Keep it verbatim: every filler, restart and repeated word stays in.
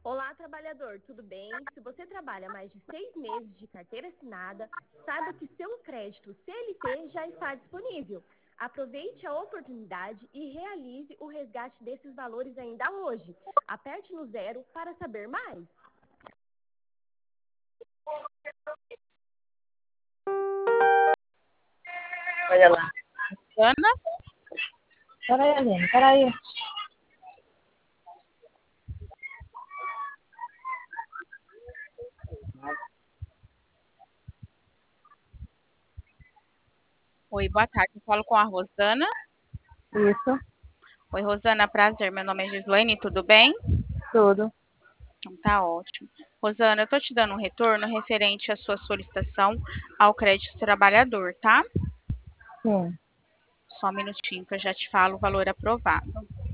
Olá, trabalhador, tudo bem? Se você trabalha mais de seis meses de carteira assinada, saiba que seu crédito C L T já está disponível. Aproveite a oportunidade e realize o resgate desses valores ainda hoje. Aperte no zero para saber mais. Olha lá. Ana? Peraí, Aline, peraí. Oi, boa tarde. Eu falo com a Rosana. Isso, Oi, Rosana, prazer. Meu nome é Gislaine, tudo bem? tudo. Então, tá ótimo. Rosana, eu tô te dando um retorno referente à sua solicitação ao crédito trabalhador, tá? Sim. Só um minutinho que eu já te falo o valor aprovado.